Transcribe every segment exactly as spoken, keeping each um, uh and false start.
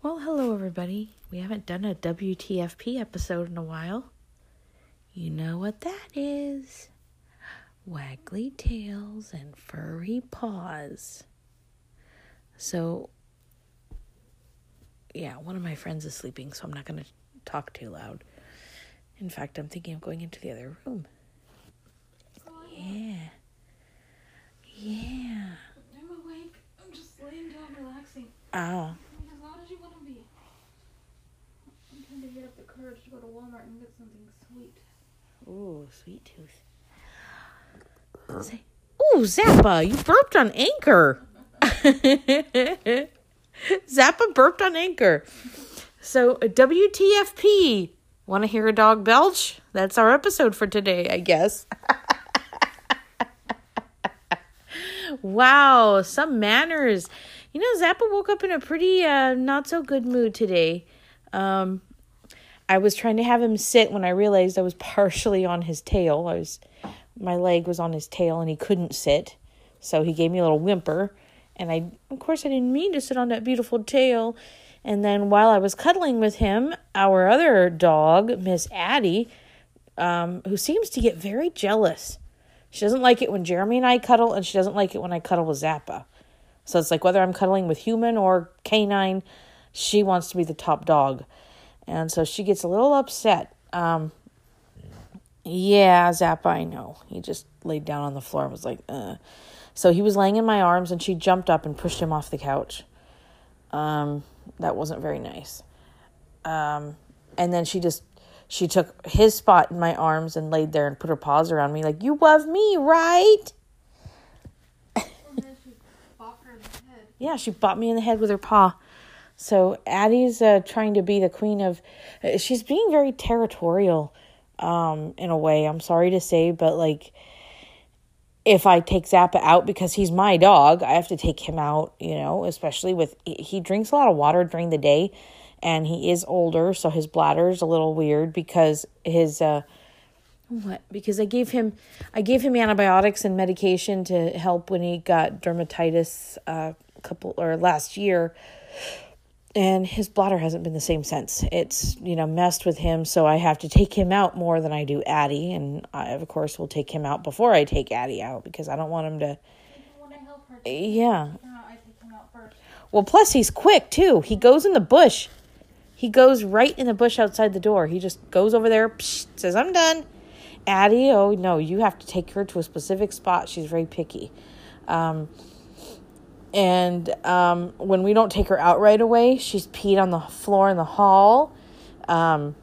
Well, hello everybody. We haven't done a W T F P episode in a while. You know what that is. Waggly tails and furry paws. So, yeah, one of my friends is sleeping, so I'm not going to talk too loud. In fact, I'm thinking of going into the other room. Yeah. Yeah. I'm awake. I'm just laying down relaxing. Oh. As loud as you want to be. I'm trying to get up the courage to go to Walmart and get something sweet. Ooh, sweet tooth. Say, ooh, Zappa, you burped on Anchor. Zappa burped on Anchor. So, W T F P. Want to hear a dog belch? That's our episode for today, I guess. Wow, some manners. You know, Zappa woke up in a pretty uh, not so good mood today. Um, I was trying to have him sit when I realized I was partially on his tail. I was, my leg was on his tail and he couldn't sit. So he gave me a little whimper. And I, of course, I didn't mean to sit on that beautiful tail. And then while I was cuddling with him, our other dog, Miss Addie, um, who seems to get very jealous. She doesn't like it when Jeremy and I cuddle, and she doesn't like it when I cuddle with Zappa. So it's like whether I'm cuddling with human or canine, she wants to be the top dog. And so she gets a little upset. Um, yeah, Zappa, I know. He just laid down on the floor and was like, uh. So he was laying in my arms, and she jumped up and pushed him off the couch. Um, that wasn't very nice. Um, and then she just... She took his spot in my arms and laid there and put her paws around me like, you love me, right? And then she bopped her in the head. Yeah, she bopped me in the head with her paw. So Addie's uh, trying to be the queen of... Uh, she's being very territorial um, in a way. I'm sorry to say, but like, if I take Zappa out because he's my dog, I have to take him out, you know, especially with... He drinks a lot of water during the day. And he is older, so his bladder's a little weird because his uh, what? Because I gave him, I gave him antibiotics and medication to help when he got dermatitis uh, a couple or last year, and his bladder hasn't been the same since. It's you know messed with him, so I have to take him out more than I do Addie, and I of course will take him out before I take Addie out because I don't want him to. You want to help her. Yeah. I take him out first. Well, plus he's quick too. He goes in the bush. He goes right in the bush outside the door. He just goes over there, psh, says, I'm done. Addie, oh, no, you have to take her to a specific spot. She's very picky. Um, and um, when we don't take her out right away, she's peed on the floor in the hall. Um,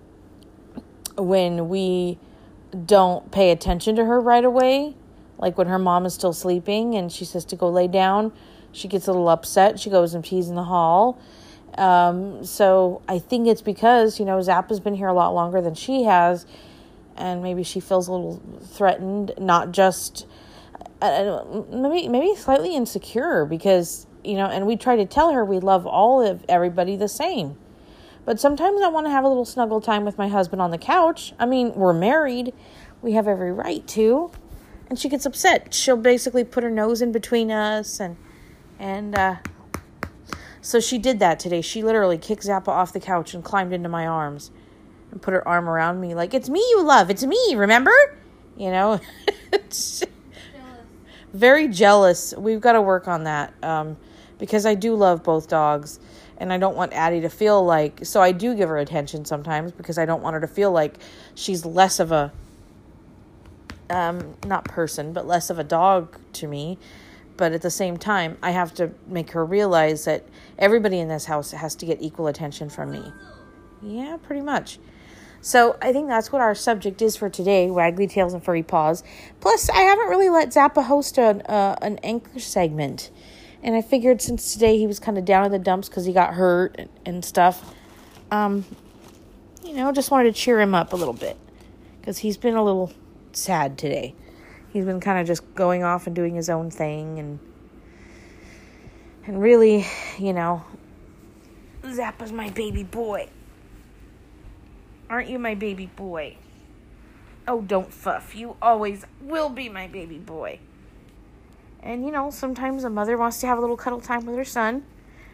when we don't pay attention to her right away, like when her mom is still sleeping and she says to go lay down, she gets a little upset. She goes and pees in the hall. Um, so I think it's because, you know, Zappa's been here a lot longer than she has, and maybe she feels a little threatened, not just, uh, maybe, maybe slightly insecure because, you know, and we try to tell her we love all of everybody the same. But sometimes I want to have a little snuggle time with my husband on the couch. I mean, we're married. We have every right to. And she gets upset. She'll basically put her nose in between us and, and, uh, So she did that today. She literally kicked Zappa off the couch and climbed into my arms and put her arm around me like, it's me you love. It's me, remember? You know? Jealous. Very jealous. We've got to work on that um, because I do love both dogs and I don't want Addie to feel like... So I do give her attention sometimes because I don't want her to feel like she's less of a... Um, not person, but less of a dog to me. But at the same time, I have to make her realize that everybody in this house has to get equal attention from me. Yeah, pretty much. So I think that's what our subject is for today, waggly tails and furry paws. Plus, I haven't really let Zappa host a, uh, an anchor segment. And I figured since today he was kind of down in the dumps because he got hurt and, and stuff, um, you know, just wanted to cheer him up a little bit. Because he's been a little sad today. He's been kind of just going off and doing his own thing. And and really, you know, Zappa's my baby boy. Aren't you my baby boy? Oh, don't fuff. You always will be my baby boy. And, you know, sometimes a mother wants to have a little cuddle time with her son.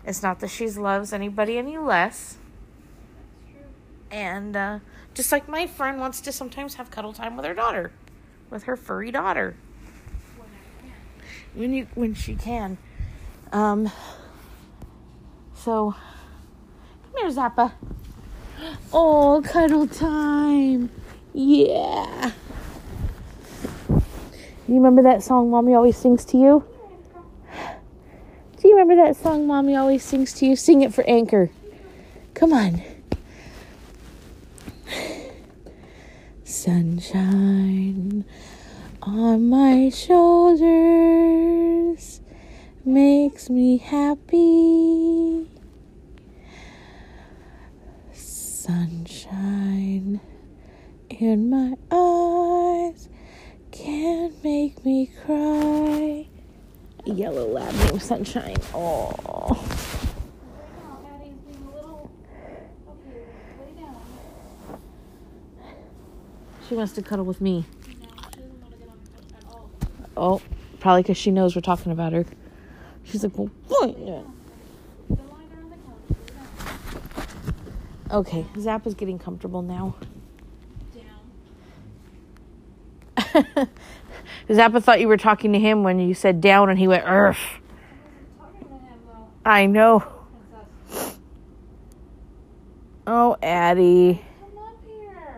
It's not that she loves anybody any less. That's true. And uh, just like my friend wants to sometimes have cuddle time with her daughter, with her furry daughter. When I can. When you, when she can. Um. So, come here, Zappa. Oh, cuddle time. Yeah. You remember that song Mommy always sings to you? Do you remember that song Mommy always sings to you? Sing it for Anchor. Come on. Sunshine on my shoulders makes me happy. Sunshine in my eyes can make me cry. Yellow lab named Sunshine. Oh. Right now, Addie's being a little. Okay, lay down. She wants to cuddle with me. No, she doesn't want to get on the couch at all. Oh, probably because she knows we're talking about her. She's like, well, what? Don't lie there on the couch. Lay down. Okay, Zappa's getting comfortable now. Down. Zappa thought you were talking to him when you said down and he went, Urgh. Talking to him, though. I know. Princess. Oh, Addie. Come up here.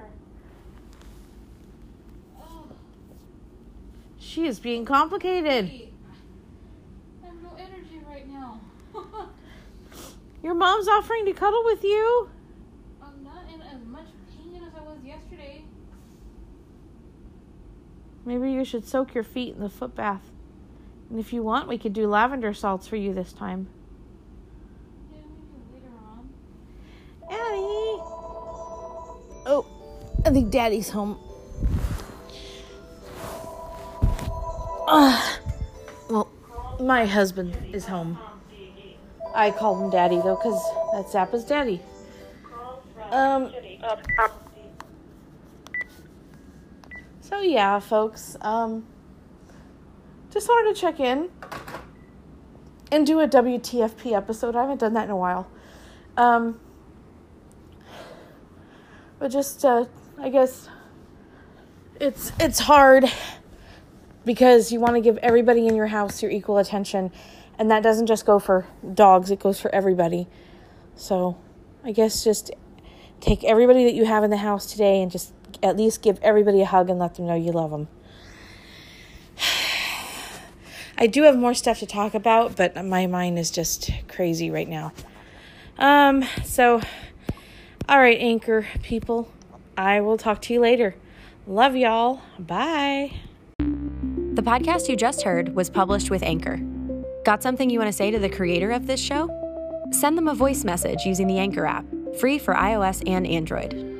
Oh, She is being complicated. Pete. I have no energy right now. Your mom's offering to cuddle with you. I'm not in as much pain as I was yesterday. Maybe you should soak your feet in the foot bath. And if you want, we could do lavender salts for you this time. Yeah, maybe later on. Addie. Oh, I think Daddy's home. Uh, well, my husband is home. I call him Daddy, though, because that's Zappa's daddy. Um... So yeah, folks, um, just wanted to check in and do a W T F P episode. I haven't done that in a while. Um, but just, uh, I guess it's, it's hard because you want to give everybody in your house your equal attention, and that doesn't just go for dogs, it goes for everybody. So I guess just take everybody that you have in the house today and just at least give everybody a hug and let them know you love them. I do have more stuff to talk about, but my mind is just crazy right now. Um, so, all right, Anchor people, I will talk to you later. Love y'all. Bye. The podcast you just heard was published with Anchor. Got something you want to say to the creator of this show? Send them a voice message using the Anchor app, free for iOS and Android.